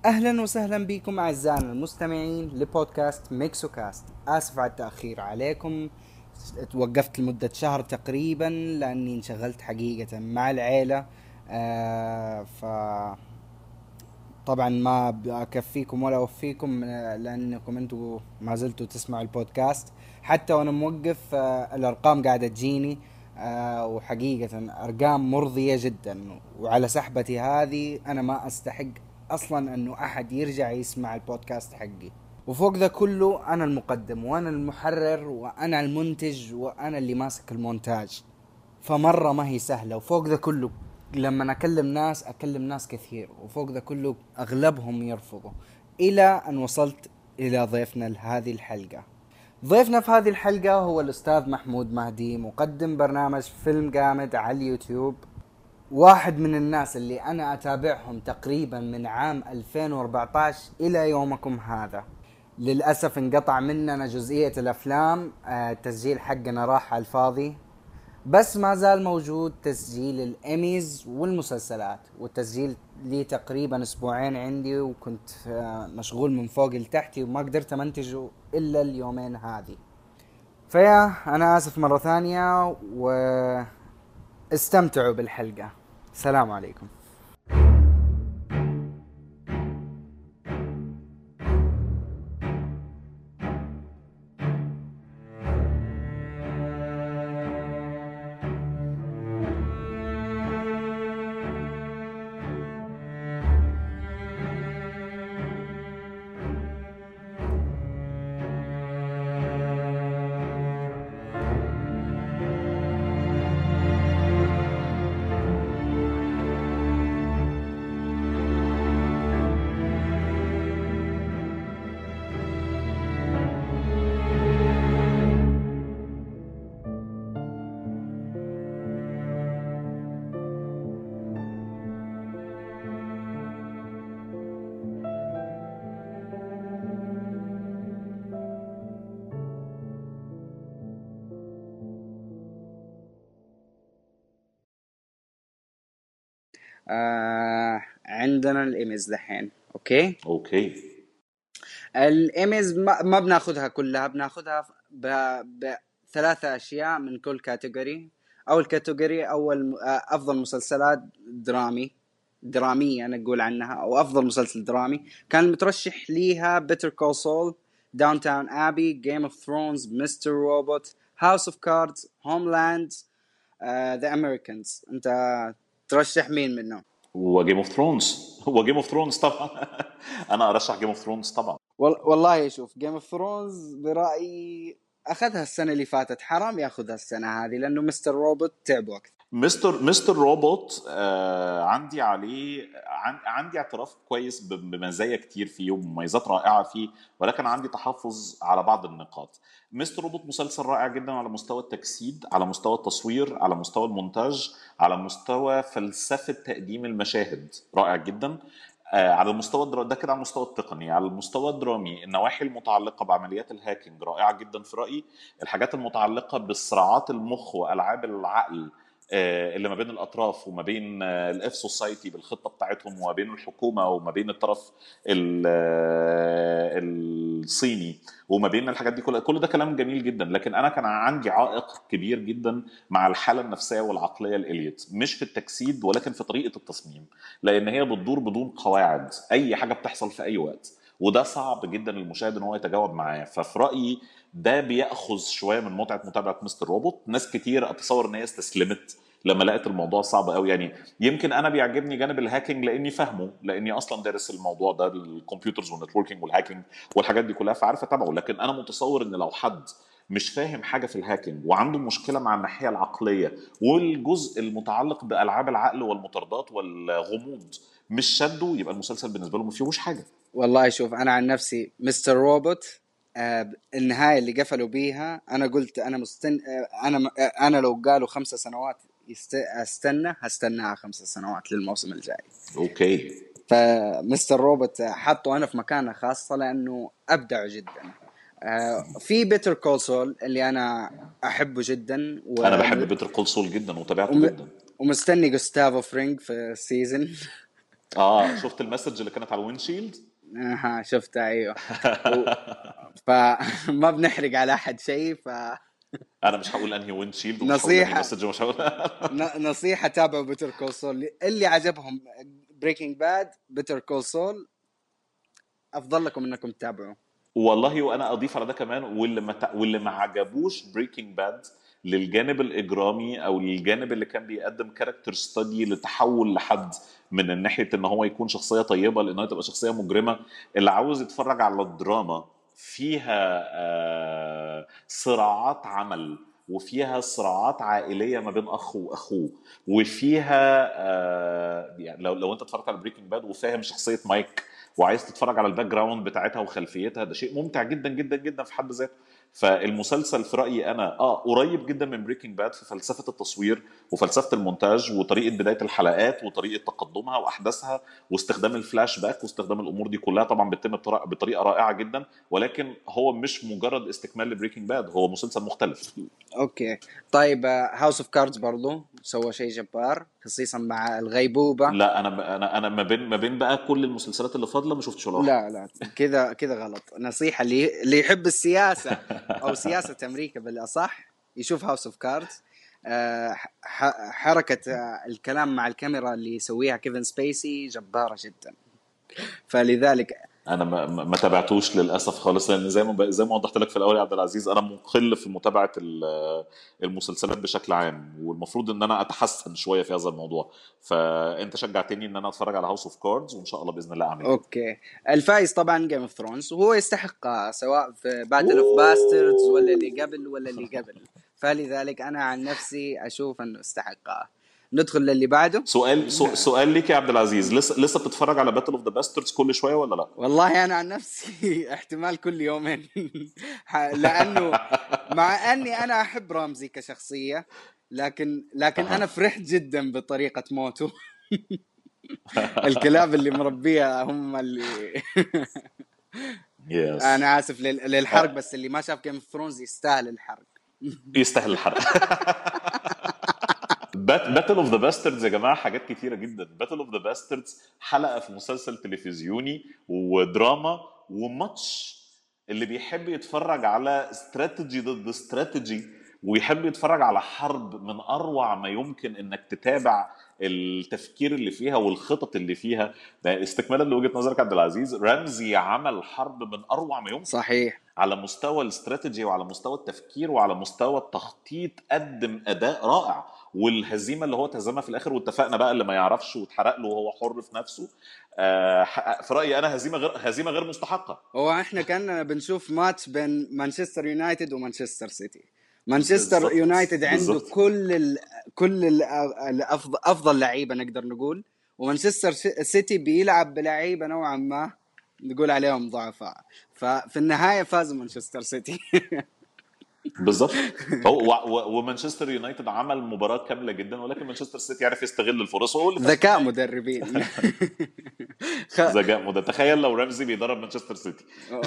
أهلا وسهلا بكم أعزائنا المستمعين لبودكاست ميكسوكاست. آسف على التأخير عليكم، توقفت لمدة شهر تقريبا لأني انشغلت حقيقة مع العيلة. ف طبعا ما بكفيكم ولا أوفيكم، لأنكم أنتم ما زلتوا تسمعوا البودكاست حتى وأنا موقف. الأرقام قاعدة تجيني، وحقيقة أرقام مرضية جدا، وعلى سحبتي هذه أنا ما أستحق أصلا أنه أحد يرجع يسمع البودكاست حقي. وفوق ذا كله أنا المقدم وأنا المحرر وأنا المنتج وأنا اللي ماسك المونتاج، فمرة ما هي سهلة. وفوق ذا كله لما أكلم ناس كثير، وفوق ذا كله أغلبهم يرفضوا، إلى أن وصلت إلى ضيفنا لهذه الحلقة. ضيفنا في هذه الحلقة هو الأستاذ محمود مهدي، مقدم برنامج فيلم جامد على اليوتيوب، واحد من الناس اللي أنا أتابعهم تقريبا من عام 2014 إلى يومكم هذا. للأسف انقطع مننا جزئية الأفلام، التسجيل حقنا راح على الفاضي، بس ما زال موجود تسجيل الإيميز والمسلسلات، والتسجيل لي تقريبا أسبوعين عندي، وكنت مشغول من فوق لتحتي وما قدرت أمنتجه إلا اليومين هذه. فيا أنا آسف مرة ثانية، واستمتعوا بالحلقة. السلام عليكم. عندنا الإيميز دحين. أوكي، اوكي. الايميز ما بناخذها كلها، بناخذها بثلاثة اشياء من كل كاتيجوري. اول كاتيجوري افضل مسلسلات درامية نقول عنها، او افضل مسلسل درامي كان مترشح ليها: بيتر كول سول، داونتاون ابي، جيم اوف ثرونز، مستر روبوت، هاوس اوف كاردز، هوملاند، ذا امريكانز. انت ترشح مين منهم؟ هو جيم اوف ثرونز طبعا. انا ارشح جيم اوف ثرونز طبعا. والله شوف، جيم اوف ثرونز برأيي اخذها السنة اللي فاتت، حرام ياخذها السنة هذه لانه مستر روبوت تعب وقت. مستر روبوت، عندي عليه عندي اعتراف كويس بمزايا كتير فيه ومميزات رائعه فيه، ولكن عندي تحفظ على بعض النقاط. مستر روبوت مسلسل رائع جدا على مستوى التجسيد، على مستوى التصوير، على مستوى المونتاج، على مستوى فلسفه تقديم المشاهد، رائع جدا. على المستوى ده كده على المستوى التقني. على المستوى الدرامي، النواحي المتعلقة بعمليات الهاكينج رائعة جدا في رأيي. الحاجات المتعلقة بصراعات المخ وألعاب العقل اللي ما بين الأطراف، وما بين الإف سوسايتي بالخطة بتاعتهم، وما بين الحكومة، وما بين الطرف الصيني، وما بين الحاجات دي كلها، كل ده كلام جميل جدا. لكن أنا كان عندي عائق كبير جدا مع الحالة النفسية والعقلية لإليوت، مش في التجسيد ولكن في طريقة التصميم، لان هي بتدور بدون قواعد، اي حاجه بتحصل في اي وقت، وده صعب جدا للمشاهد ان هو يتجاوب معاه. ففي رايي ده بياخذ شويه من متعه متابعه مستر روبوت. ناس كتير اتصور ان هي استسلمت لما لقيت الموضوع صعب قوي. يعني يمكن انا بيعجبني جانب الهاكينج لاني فاهمه، لاني اصلا دارس الموضوع ده، الكمبيوترز والنتوركينج والهاكينج والحاجات دي كلها، فعارف اتابعه. لكن انا متصور ان لو حد مش فاهم حاجه في الهاكينج وعنده مشكله مع الناحيه العقليه والجزء المتعلق بالعاب العقل والمطاردات والغموض مش شده، يبقى المسلسل بالنسبه له ما فيهوش حاجه. والله شوف، انا عن نفسي مستر روبوت، النهاية اللي قفلوا بيها انا قلت انا انا لو قالوا 5 سنوات هستناها 5 سنوات للموسم الجاي. اوكي. فمستر روبوت حطه انا في مكانه خاصة لانه ابدع جدا. في بيتر كول سول اللي انا احبه جدا، انا بحب بيتر كول سول جدا وتابعته وم... جدا. ومستني جوستافو فرينج في السيزن. شفت المسج اللي كانت على الويندشيلد؟ اها شفتها، ايوه. و... فما بنحرق على احد شيء. انا مش هقول انهي ويندشيلد، ومش هقول انهي فنصيحة، مسج، ومش هقول نصيحة تابعوا بيتر كول سول. اللي عجبهم بريكنج باد، بيتر كول سول افضل لكم انكم تتابعوا. والله وانا اضيف على ده كمان، واللي ما عجبوش بريكنج باد للجانب الاجرامي، او للجانب اللي كان بيقدم كاركتر ستادي لتحول لحد من ناحيه ان هو يكون شخصيه طيبه لانه تبقى شخصيه مجرمه. اللي عاوز يتفرج على الدراما فيها صراعات عمل، وفيها صراعات عائليه ما بين اخ واخوه، وفيها يعني لو انت اتفرجت على بريكنج باد وفاهم شخصيه مايك، وعايز تتفرج على الباك جراوند بتاعتها وخلفيتها، ده شيء ممتع جدا جدا جدا في حد ذاته. فالمسلسل في رايي انا قريب جدا من بريكنج باد في فلسفه التصوير وفلسفه المونتاج وطريقه بدايه الحلقات وطريقه تقدمها واحداثها واستخدام الفلاش باك واستخدام الامور دي كلها، طبعا بتتم بطريقه رائعه جدا. ولكن هو مش مجرد استكمال لبريكنج باد، هو مسلسل مختلف. اوكي. طيب هاوس اوف كاردز برضو سوى شيء جبار، خصيصا مع الغيبوبة. لا، انا ما بين بقى كل المسلسلات اللي فاضله ما شفتش ولا واحده. لا لا، كذا كذا غلط. نصيحة اللي يحب السياسة او سياسة امريكا بالاصح يشوف هاوس اوف كاردز. حركة الكلام مع الكاميرا اللي يسويها كيفن سبيسي جبارة جدا، فلذلك. انا ما تابعتوش للاسف خالص، لان زي ما وضحت لك في الاول يا عبد العزيز، انا مقل في متابعه المسلسلات بشكل عام، والمفروض ان انا اتحسن شويه في هذا الموضوع. فانت شجعتني ان انا اتفرج على هاوس اوف كاردز، وان شاء الله باذن الله اعمل كده. اوكي. الفايز طبعا جيم اوف ثرونز، وهو يستحقها سواء في باتل اوف باستردز ولا أوه. اللي قبل ولا اللي قبل. فلذلك انا عن نفسي اشوف انه استحقها. ندخل للي بعده. سؤال ليك يا عبد العزيز، لسه بتتفرج على باتل اوف ذا باستردز كل شويه ولا لا؟ والله انا عن نفسي احتمال كل يومين. لانه مع اني انا احب رامزي كشخصية، لكن انا اها. فرحت جدا بطريقة موته. الكلاب اللي مربيها هم اللي يس. انا اسف للحرق، بس اللي ما شاف جيم اوف ثرونز يستاهل الحرق. يستاهل الحرق. باتل اوف ذا باستردز يا جماعه حاجات كتيره جدا. باتل اوف ذا باستردز حلقه في مسلسل تلفزيوني ودراما وماتش. اللي بيحب يتفرج على استراتيجي ضد استراتيجي، ويحب يتفرج على حرب، من اروع ما يمكن انك تتابع التفكير اللي فيها والخطط اللي فيها. ده استكمالا لوجهه نظرك عبد العزيز، رمزي عمل حرب من اروع ما يمكن صحيح. على مستوى الاستراتيجي وعلى مستوى التفكير وعلى مستوى التخطيط. قدم اداء رائع. والهزيمه اللي هو تهزمها في الاخر، واتفقنا بقى اللي ما يعرفش واتحرق له وهو حر في نفسه، في رايي انا هزيمه غير مستحقه. هو احنا كنا بنشوف ماتش بين مانشستر يونايتد ومانشستر سيتي. مانشستر بالظبط، يونايتد عنده بالظبط. افضل لعيبه نقدر نقول، ومانشستر سيتي بيلعب بلعيبه نوعا ما نقول عليهم ضعفاء. ففي النهايه فاز مانشستر سيتي. بالظبط. ومانشستر يونايتد عمل مباراه كامله جدا، ولكن مانشستر سيتي عرف يستغل الفرص وهو اللي فاز في ذكاء النهايه. مدربين. ذكاء مده. تخيل لو رمزي بيدرب مانشستر سيتي.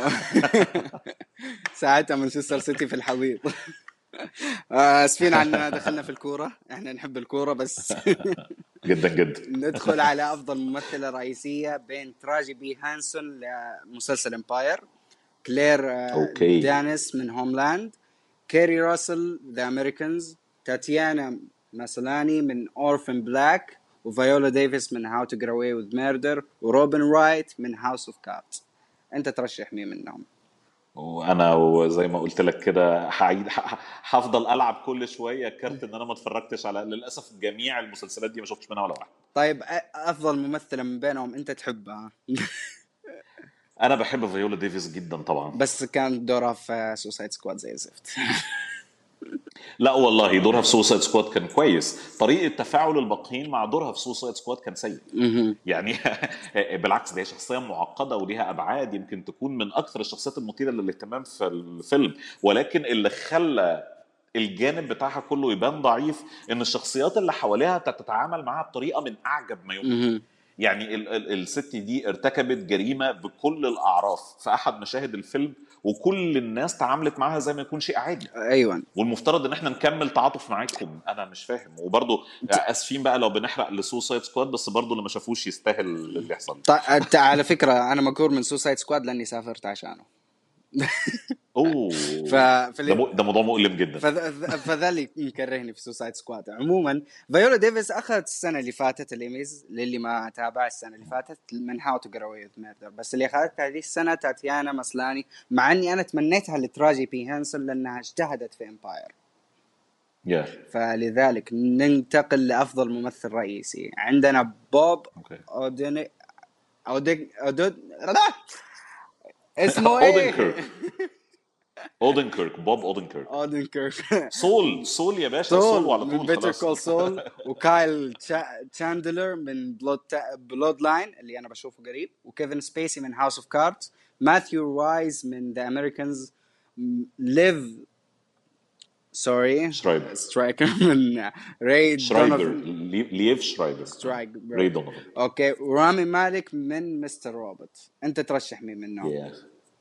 ساعتها مانشستر سيتي في الحضيض. اسفين عننا دخلنا في الكورة، احنا نحب الكورة بس. جدا جدا. ندخل على افضل ممثلة رئيسية بين تراجي بي هانسون لمسلسل امباير، كلير اوكي. دانيس من هوملاند، كيري راسل ذا امريكانز، تاتيانا ماسولاني من اورفن بلاك، وفايولا ديفيس من هاو تو جيت اواي وذ ميردر، وروبن رايت من هاوس اوف كاردز. انت ترشح مين منهم؟ وانا وزي ما قلت لك كده هفضل العب كل شويه كارت ان انا ما اتفرجتش على، للاسف جميع المسلسلات دي ما شفتش منها ولا واحده. طيب افضل ممثلة من بينهم انت تحبها؟ انا بحب فيولا ديفيس جدا طبعا. بس كان دورها في سوسايد سكواد زي الزفت. لا والله، دورها في سوسايد سكواد كان كويس. طريقه تفاعل الباقيين مع دورها في سوسايد سكواد كان سيء يعني. بالعكس، دي شخصيه معقده وليها ابعاد، يمكن تكون من اكثر الشخصيات المثيره للاهتمام في الفيلم. ولكن اللي خلى الجانب بتاعها كله يبان ضعيف ان الشخصيات اللي حواليها تتعامل معاها بطريقه من اعجب ما يمكن. يعني الست دي ارتكبت جريمه بكل الاعراف في احد مشاهد الفيلم، وكل الناس تعاملت معاها زي ما يكون شيء عادي، ايوه. والمفترض ان احنا نكمل تعاطف معاكم. انا مش فاهم. وبرضه اسفين بقى لو بنحرق لسوسايد سكواد، بس برضه اللي ما شافوش يستاهل اللي يحصل. على فكره انا مقهور من سوسايد سكواد لاني سافرت عشانه. ف... اوه، ده موضوع مؤلم جدا. فذا اللي مكرهني في سوسايد سكواد. عموما فيولا ديفيس اخذت السنه اللي فاتت الايميز، للي ما تابع السنه اللي فاتت، من هاو تو جيت اواي وذ ميردر. بس اللي اخذتها هذه السنه تاتيانا ماسلاني، مع اني انا تمنيتها لتراجي بي هانسون لانها اجتهدت في امباير. yeah. فلذلك ننتقل لافضل ممثل رئيسي. عندنا بوب okay. اسمه ايه؟ اودنكيرك بوب اودنكيرك. سول يا باشا، سول وعلى من طول بيتر خلاص. كول سول. وكايل تشاندلر من بلود لاين اللي انا بشوفه قريب، وكيفن سبيسي من هاوس اوف كاردز، ماثيو وايز من ذا امريكانز، ليف سترايكر من راي شرايبر، دونوفن. ليف شرايبر، راي دونوفن. اوكي. ورامي مالك من مستر روبوت. انت ترشح مين منهم؟ yeah.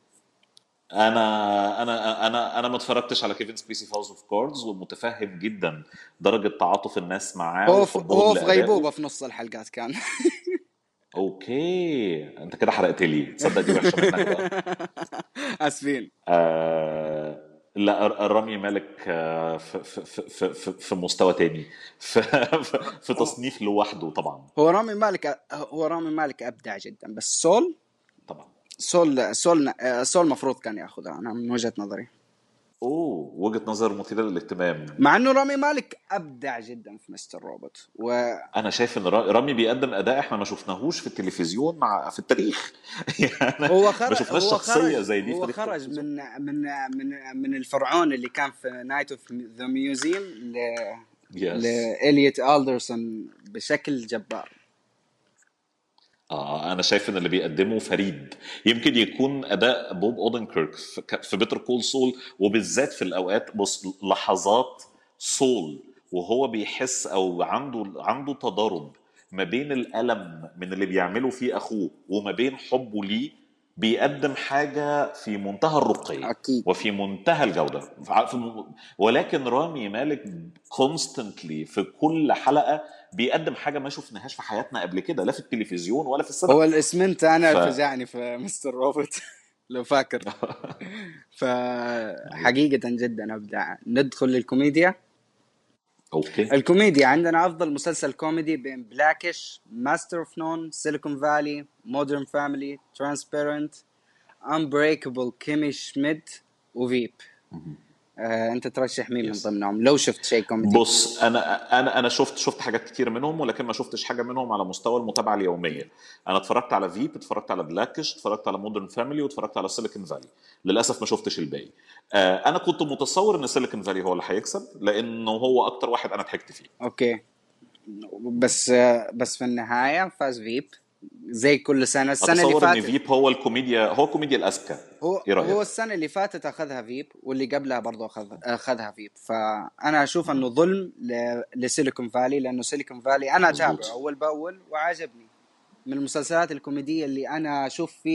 انا ما اتفرجتش على كيفن سبيسي في هاوس اوف كاردز، ومتفهم جدا درجه تعاطف الناس معاه هو وحبهم في لادائه. غيبوبه في نص الحلقات كان. اوكي، انت كده حرقت لي، تصدق دي وحشه منك بقى. اسفين. لا، رامي مالك في مستوى تاني، في تصنيف لوحده طبعا. هو رامي مالك ابدع جدا، بس طبعا سول مفروض كان ياخذها انا من وجهة نظري. وجهة نظر مثيرة للاهتمام. مع انه رامي مالك ابدع جدا في مستر روبوت. انا شايف ان رامي بيقدم اداء احنا ما شفناهوش في التلفزيون في التاريخ. يعني ما شفناش شخصيه زي دي. هو خرج من الفرعون اللي كان في نايت اوف ذا ميوزيوم لإليوت ألدرسون بشكل جبار. انا شايف ان اللي بيقدمه فريد. يمكن يكون اداء بوب اودنكيرك في بيتر كول سول، وبالذات في الاوقات، بص، لحظات سول وهو بيحس او عنده تضارب ما بين الالم من اللي بيعمله فيه اخوه وما بين حبه ليه، بيقدم حاجه في منتهى الرقي أكيد. وفي منتهى الجوده. ولكن رامي مالك كونستنتلي في كل حلقه بيقدم حاجه ما شفناهاش في حياتنا قبل كده، لا في التلفزيون ولا في السينما. هو الاسمنت انا فجعني في مستر روبوت لو فاكر. فحقيقة جدا ابدع. ندخل للكوميديا. اوكي. الكوميديا عندنا افضل مسلسل كوميدي بين بلاكش، ماستر اوف نون، سيليكون فالي، مودرن فاميلي، ترانسبيرنت، انبريكابل كيمي شميد، وفيب. انت ترشح مين من ضمنهم لو شفت شيء كوميدي؟ بص، انا شفت حاجات كتير منهم، ولكن ما شفتش حاجه منهم على مستوى المتابعه اليوميه. انا اتفرجت على فيب، اتفرجت على بلاكش، اتفرجت على مودرن فاميلي، واتفرجت على سيليكون فالي. للاسف ما شفتش الباقي. انا كنت متصور ان سيليكون فالي هو اللي هيكسب، لانه هو اكتر واحد انا ضحكت فيه. اوكي. بس في النهايه فاز فيب زي كل سنه. السنه اللي فاتت ان فيب هو كوميديا الاذكى. هو السنه اللي فاتت اخذها فيب، واللي قبلها برضه اخذها فيب. فانا اشوف انه ظلم لسيليكون فالي، لانه سيليكون فالي انا اتابعه اول باول وعجبني. من المسلسلات الكوميديه اللي انا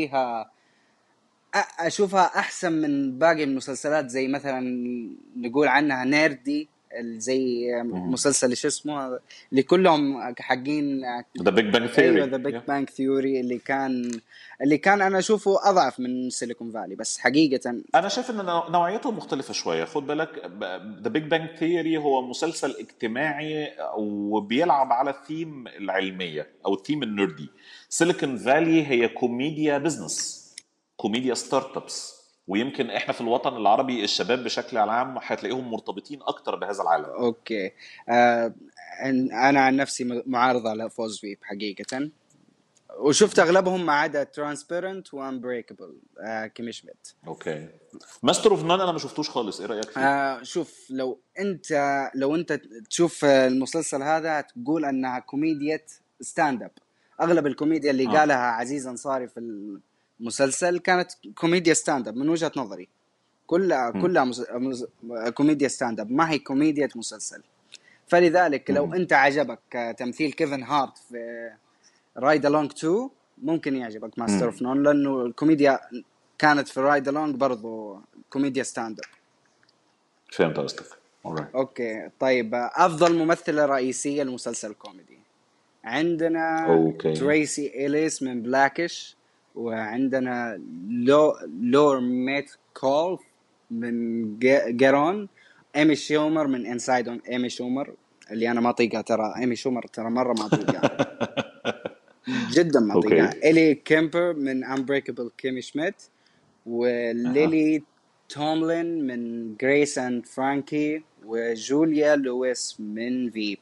اشوفها احسن من باقي المسلسلات، زي مثلا نقول عنها نيردي، زي مسلسل ايش اسمه اللي كلهم حقين ذا بيج بانج ثيوري. ايوه ذا بيج بانج ثيوري، اللي كان انا اشوفه اضعف من سيليكون فالي. بس حقيقه انا شايف ان نوعيته مختلفه شويه. خد بالك، ذا بيج بانج ثيوري هو مسلسل اجتماعي وبيلعب على الثيم العلميه او الثيم النردي. سيليكون فالي هي كوميديا بزنس، كوميديا ستارت ابس. ويمكن احنا في الوطن العربي الشباب بشكل عام هتلاقيهم مرتبطين اكتر بهذا العالم. اوكي. انا عن نفسي معارض على فوز فيب حقيقه، وشفت اغلبهم ما عدا ترانسبيرنت وانبريكابل كيمي شميد. اوكي. ماستر اوف نان انا ما شفتوش خالص، ايه رايك فيه؟ شوف، لو انت تشوف المسلسل هذا تقول انها كوميديا ستاند اب. اغلب الكوميديا اللي قالها عزيز انصاري في المسلسل كانت كوميديا ستاند اب من وجهة نظري. كلها كوميديا ستاند اب، ما هي كوميديا مسلسل. فلذلك لو انت عجبك تمثيل كيفن هارت رايد ألونج 2 ممكن يعجبك ماستر اوف نون، لانه الكوميديا كانت في رايد ألونج برضو كوميديا ستاند اب. فهمت قصدك. alright. اوكي طيب، افضل ممثلة رئيسية لمسلسل كوميدي عندنا اوكي. تريسي إليس من بلاكش، وعندنا لور ميت كول من جيرون، ايمي شومر من انسايد اون ايمي شومر اللي انا ما اطيقها، ترى ايمي شومر ترى مرة ما اطيقها جدا ما اوكي. اطيقها. إلي كيمبر من انبريكابل كيمي شميت، اها. وليلي توملين من جريس اند فرانكي، وجوليا لويس من فيب.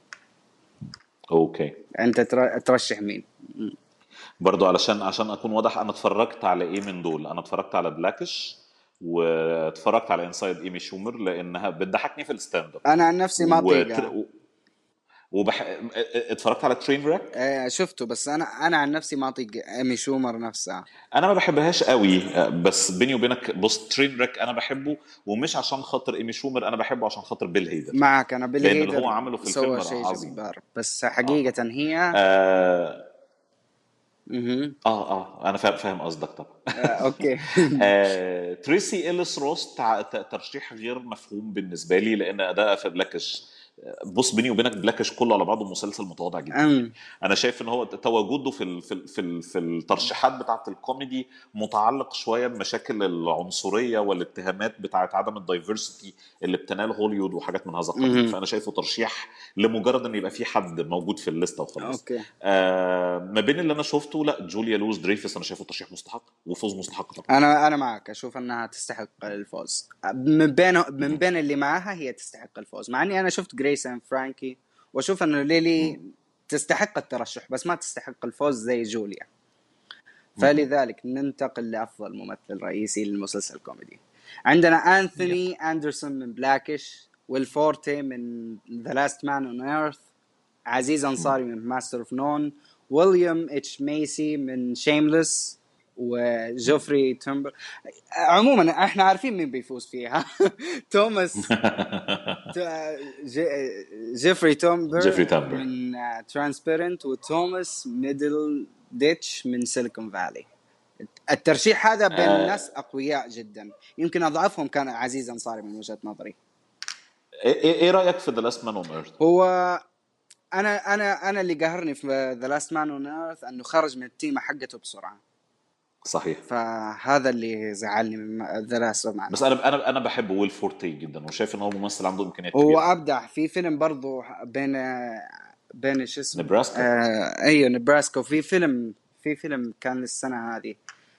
اوكي. انت ترشح مين؟ برضو عشان اكون واضح، انا اتفرجت على ايه من دول؟ انا اتفرجت على بلاكش، واتفرجت على انسايد ايمي شومر لانها بتضحكني في الستاند اب، انا عن نفسي ما اطيقها. اتفرجت على ترين ريك. شفته، بس انا عن نفسي ما اطيق ايمي شومر نفسها. انا ما بحبهاش قوي، بس بيني وبينك بص، ترين ريك انا بحبه، ومش عشان خاطر ايمي شومر، انا بحبه عشان خاطر بيل هيدر، معك، انا بيلي لان اللي هو هيدر عمله في سوى الفيلم شيء عظيم. جبار، بس اه. حقيقة هي اه. مهم. انا فاهم قصدك طبعا. اوكي. تريسي إليس روس ترشيح غير مفهوم بالنسبه لي، لان اداءها في بلاكش، بص بيني وبينك بلاكش كله على بعضه مسلسل متواضع جدا. أم. انا شايف ان هو تواجده في الترشيحات بتاعه الكوميدي متعلق شويه بمشاكل العنصريه والاتهامات بتاعه عدم الدايفرسيتي اللي بتنال هوليوود وحاجات من هذا القبيل، مهم. فانا شايفه ترشيح لمجرد ان يبقى في حد موجود في الليسته وخلاص. اوكي، ما بين اللي انا شفته، لا جوليا لويس دريفس انا شايفه ترشيح مستحق وفوز مستحق طبعا. انا معك، اشوف انها تستحق الفوز. من بين اللي معاها هي تستحق الفوز، مع اني انا شفت جريس اند فرانكي، واشوف انه ليلي تستحق الترشح بس ما تستحق الفوز زي جوليا. فلذلك ننتقل لأفضل ممثل رئيسي للمسلسل الكوميدي. عندنا يب. أنثوني أندرسون من بلاكش، ويل فورتي من The Last Man on Earth، عزيز أنصاري من ماستر اوف نون، ويليام اتش ميسي من شيمليس، وجوفري تومبر. عموما احنا عارفين مين بيفوز فيها. توماس جيفري جيفري تومبر تامبر. من ترانسبيرنت، وتوماس ميدل ديتش من سيليكون فالي. الترشيح هذا بين ناس أقوياء جدا، يمكن أضعفهم كان عزيز أنصاري من وجهة نظري. ايه رايك في ذا لاست مان اون ايرث؟ هو أنا اللي قهرني في The Last Man on Earth أنه خرج من التيمة حقته بسرعة، صحيح. فهذا اللي زعلني من The Last Man on بس Earth. انا بحب ويل فورتي جدا، وشايف ان هو ممثل عنده امكانيات هو كبيره. أبدع في فيلم برضو بين شو اسمه، نبراسكا. أيوه نبراسكا. وفي فيلم كان السنة هذه،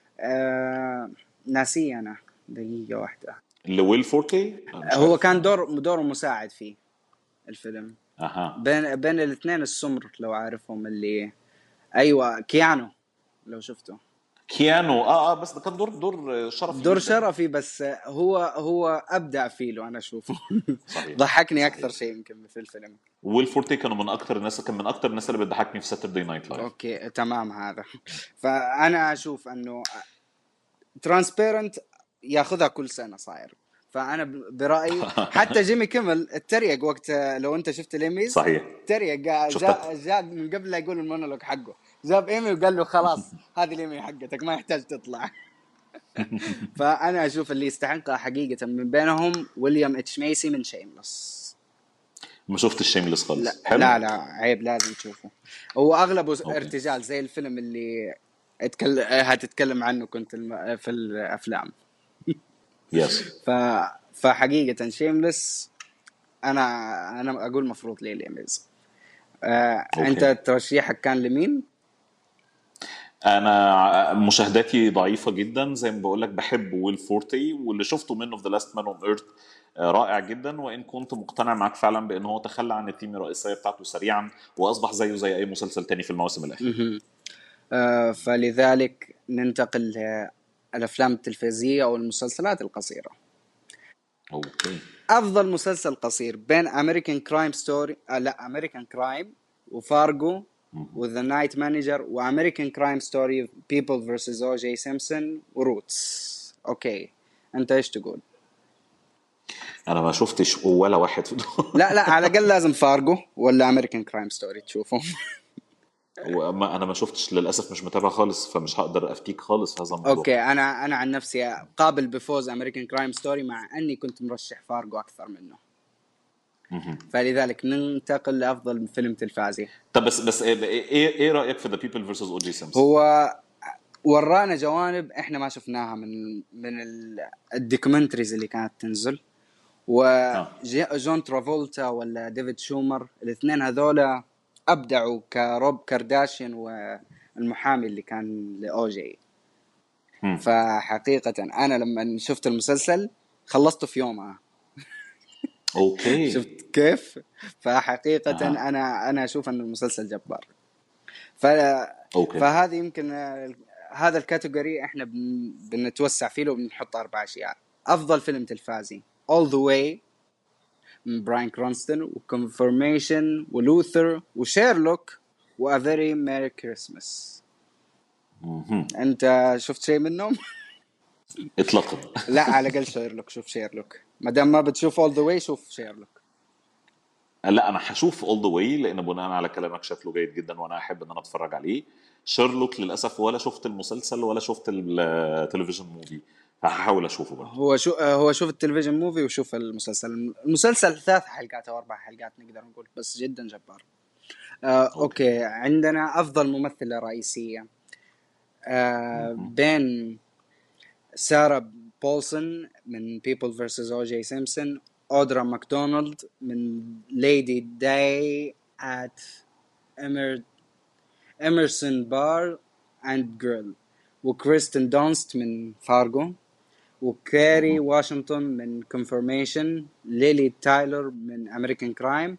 ناسي أنا، دقيقة واحدة. لويل فورتي مش هو عارف. كان دور مساعد في الفيلم، اها. بين الاثنين السمر لو عارفهم، اللي ايوه كيانو لو شفته. كيانو. بس ده كان دور شرفي دور جدا. شرفي، بس هو ابدع فيه لو انا اشوفه. صحيح. ضحكني صحيح. اكثر شيء يمكن في الفيلم. ويل فورتي كان من اكتر الناس اللي بتضحكني في ساتردي نايت لايف. اوكي تمام هذا. فانا اشوف انه ترانسبيرنت ياخذها كل سنه صاير. فانا برايي حتى جيمي كيمل اتريق وقت، لو انت شفت الإيميز صحيح. اتريق، شفتها. جاء من قبل لا يقول المونولوج حقه، جاب ايمي وقال له خلاص هذه الإيمي حقتك ما يحتاج تطلع. فانا اشوف اللي يستحقها حقيقه من بينهم ويليام اتش ميسي من شيملس. ما شفت الشيمليس لا خالص. حلو. لا لا، عيب، لازم تشوفه. هو اغلبه اوكي. ارتجال زي الفيلم اللي هتتكلم عنه كنت في الافلام. يس. فحقيقة شيمليس أنا أقول مفروض ليه الإيميز. أنت اوكي. ترشيحك كان لمين؟ انا مشاهداتي ضعيفه جدا، زي ما بقول لك بحب ويل فورتي، واللي شفته منه في ذا لاست مان اون ايرث رائع جدا، وان كنت مقتنع معاك فعلا بان هو تخلى عن الثيم الرئيسيه بتاعته سريعا، واصبح زيه زي اي مسلسل تاني في المواسم الاخيره. فلذلك ننتقل للأفلام التلفزيونية أو المسلسلات القصيرة. اوكي. أفضل مسلسل قصير بين أمريكان كرايم ستوري، لا أمريكان كرايم وفارغو وذا نايت مانجر وأمريكان كرايم ستوري بيبل فيرسز أو جي سيمبسون وروتس. أوكي أنت إيش تقول؟ انا ما شفتش ولا واحد في دول. لا على الأقل لازم فارغو ولا أمريكان كرايم ستوري تشوفه. انا ما شفتش للاسف، مش متابع خالص، فمش هقدر افتيك خالص في هذا الموضوع. اوكي، انا عن نفسي قابل بفوز امريكان كرايم ستوري، مع اني كنت مرشح فارغو اكثر منه. فلذلك ننتقل لافضل فيلم تلفازي. طب بس ايه رايك في ذا بيبل فيرسز او جي سيمبسون؟ هو ورانا جوانب احنا ما شفناها من الدوكيومنتريز اللي كانت تنزل. اه. وجون ترافولتا ولا ديفيد شومر، الاثنين هذولا ابدعوا كروب كارداشيان والمحامي اللي كان لاوجي. فحقيقة انا لما شفت المسلسل خلصته في يومها. اوكي. شفت كيف؟ فحقيقة اها. انا اشوف ان المسلسل جبار. ف... اوكي. فهذه يمكن هذا الكاتيجوري احنا بنتوسع فيه وبنحط 4 أشياء. افضل فيلم تلفازي All the Way من براين كرونستون، وكونفرميشن، ولوثر، وشيرلوك، و A Very Merry Christmas. انت شفت شيء منهم؟ اطلاقا. لا، على الاقل شيرلوك. شوف شيرلوك، ما دام ما بتشوف All the Way شوف شيرلوك. لا انا هشوف اول ذا واي، لان بناء على كلامك شكله جيد جدا وانا احب ان انا اتفرج عليه. شيرلوك للاسف ولا شفت المسلسل ولا شفت التلفزيون موفي، فهحاول اشوفه برضه. هو شوف التلفزيون موفي وشوف المسلسل 3 حلقات او 4 حلقات نقدر نقول، بس جدا جبار. اوكي. اوكي، عندنا افضل ممثلة رئيسية بين سارة بولسون من People vs. O.J. Simpson، أودرا ماكدونالد من Lady Day at Emerson Bar and Grill، وكريستن دونست من فارغو، وكاري واشنطن من Confirmation، ليلي تايلر من American Crime،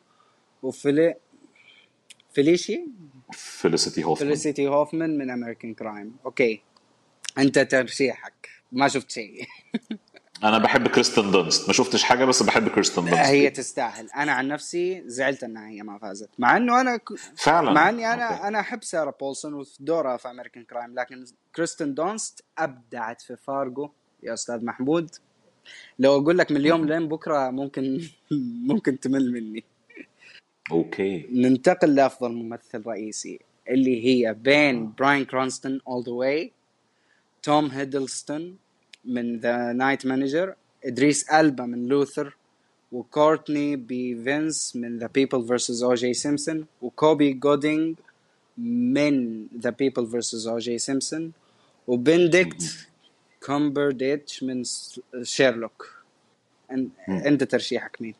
فيليسيتي هوفمان. فيليسيتي هوفمان من American Crime. اوكي، انت ترشيحك ما شفت شيء. انا بحب كريستن دانست، ما شفتش حاجه بس بحب كريستن دانست هي جدا. تستاهل. انا عن نفسي زعلت انها هي ما فازت، مع انه فعلا. مع اني اوكي. انا احب سارة بولسون وفي دورها في امريكان كرايم، لكن كريستن دونست ابدعت في فارغو يا استاذ محمود. لو اقول لك من اليوم لين بكره ممكن ممكن تمل مني. اوكي. ننتقل لافضل ممثل رئيسي، اللي هي بين براين كرونستون All the Way، توم هيدلستون من ذا نايت مانجر، إدريس ألبا من لوثر، وكورتني بي فينس من The People vs. O.J. Simpson، وكوبي جودينغ من The People vs. O.J. Simpson، وبنديكت كومبرديتش من شيرلوك. انت ترشيحك مين؟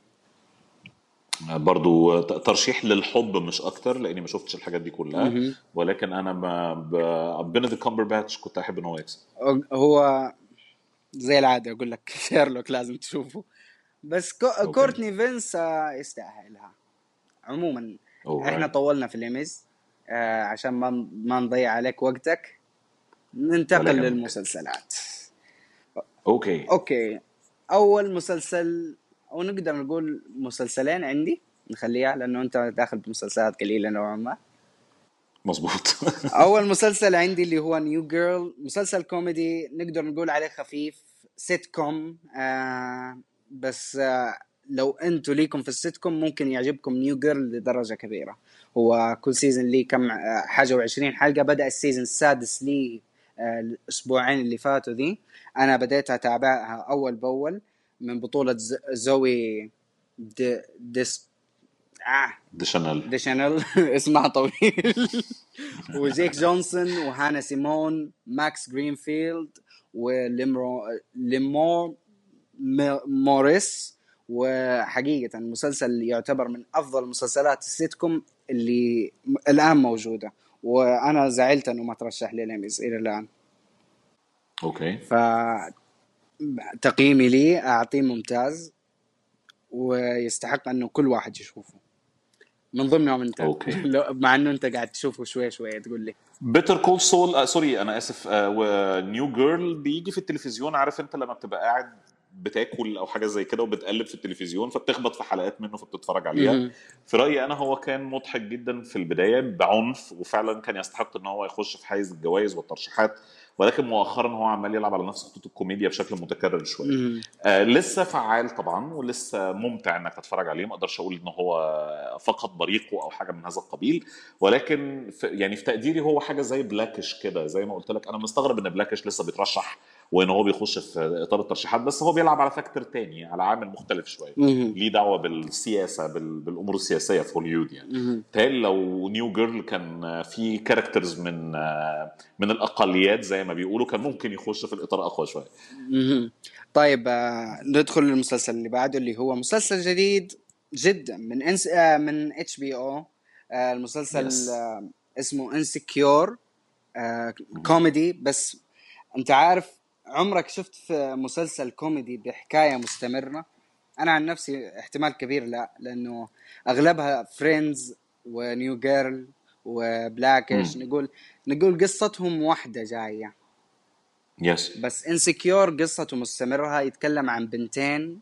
برضو ترشيح للحب مش اكتر، لاني ما شفتش الحاجات دي كلها. ولكن انا بنديكت كامبرباتش كنت احب ان هو يكسب. هو زي العادة أقول لك شيرلوك لازم تشوفه، بس اوكي. كورتني فينس يستاهلها. عموما احنا alright. طولنا في الإيميز، عشان ما نضيع عليك وقتك. ولا ننتقل يهمك. للمسلسلات. اوكي. اوكي، اول مسلسل، او نقدر نقول مسلسلين عندي، نخليها لانه انت داخل بمسلسلات قليلة نوعا ما. مظبوط. اول مسلسل عندي اللي هو نيو جيرل، مسلسل كوميدي نقدر نقول عليه خفيف، سيت كوم. بس لو انتوا ليكم في السيت كوم ممكن يعجبكم نيو جيرل لدرجة كبيرة. هو كل سيزن ليه كم حاجة و20 حلقة. بدأ السيزن السادس لي الأسبوعين اللي فاتوا ذي. أنا بديت أتابعها أول بأول من بطولة زوي ديس ديشانيل. ديشانيل اسمها طويل. وجيك جونسون، وهانا سيمون، ماكس جرينفيلد، وليمور موريس. وحقيقة المسلسل يعتبر من أفضل مسلسلات السيتكوم اللي الآن موجودة، وأنا زعلت أنه ما ترشح للإيميز إلى الآن. اوكي. فتقييمي لي أعطيه ممتاز، ويستحق أنه كل واحد يشوفه من ضمنهم انت. اوكي. مع انه انت قاعد تشوفه شوي شوي تقول لي. بيتر كول سول، سوري انا اسف، ونيو جيرل بيجي في التلفزيون. عارف انت لما بتبقى قاعد بتاكل او حاجه زي كده وبتقلب في التلفزيون فبتخبط في حلقات منه فبتتفرج عليها. في رايي انا هو كان مضحك جدا في البدايه بعنف، وفعلا كان يستحق ان هو يخش في حيز الجوائز والترشيحات ولكن مؤخرا هو عمال يلعب على نفس خطوط الكوميديا بشكل متكرر شويه. مهم. لسه فعال طبعا، ولسه ممتع انك تتفرج عليه. ما اقدرش اقول ان هو فقط بريقه او حاجه من هذا القبيل، ولكن يعني في تقديري هو حاجه زي بلاكش كده. زي ما قلت لك، انا مستغرب ان بلاكش لسه بيترشح وان هو بيخش في اطار الترشيحات، بس هو بيلعب على فاكتور تاني، على عامل مختلف شويه، مهم. ليه دعوه بالسياسه، بالامور السياسيه في هوليوود يعني. مهم. تهيألي لو نيو جيرل كان في كاركترز من الاقليات زي ما بيقولوا، كان ممكن يخش في الاطار اقوى شويه. مهم. طيب ندخل للمسلسل اللي بعده، اللي هو مسلسل جديد جدا من من اتش بي او. المسلسل يس. اسمه انسكيور. كوميدي. بس انت عارف، عمرك شفت في مسلسل كوميدي بحكاية مستمرة؟ انا عن نفسي احتمال كبير لا، لانه اغلبها فريندز ونيو جيرل وبلاكش، نقول قصتهم واحدة جاية. يس. بس انسكيور قصته مستمرة، يتكلم عن بنتين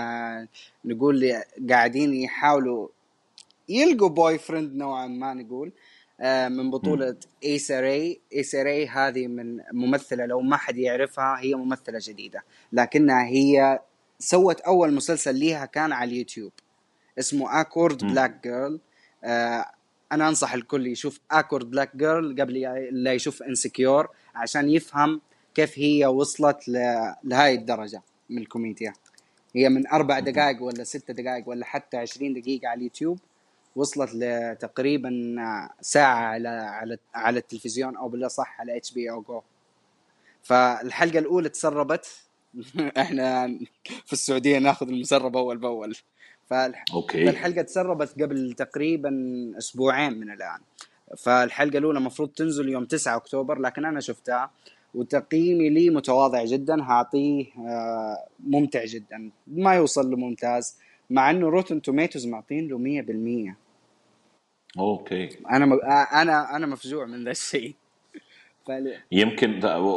نقول قاعدين يحاولوا يلقوا بوي فريند نوعا ما نقول. من بطولة إيسا راي. إيسا راي هذه من ممثلة، لو ما حد يعرفها، هي ممثلة جديدة، لكنها هي سوت أول مسلسل ليها كان على اليوتيوب، اسمه أكورد بلاك جيرل. أنا أنصح الكل يشوف أكورد بلاك جيرل قبل لا يشوف انسكيور، عشان يفهم كيف هي وصلت لهاي الدرجة من الكوميديا. هي من 4 دقائق ولا 6 دقائق ولا حتى 20 دقيقة على اليوتيوب، وصلت لتقريبا ساعة على التلفزيون، أو بالأصح على اتش بي او جو. فالحلقة الأولى تسربت احنا في السعودية ناخذ المسرب أول بأول. اوكي. فالحلقة تسربت قبل تقريبا أسبوعين من الآن. فالحلقة الأولى مفروض تنزل يوم 9 أكتوبر، لكن أنا شفتها وتقييمي لي متواضع جدا، هعطيه ممتع جدا، ما يوصل لممتاز، مع انه روتن توميتوز معطين له 100%. اوكي. انا مفجوع من ذا الشيء. يمكن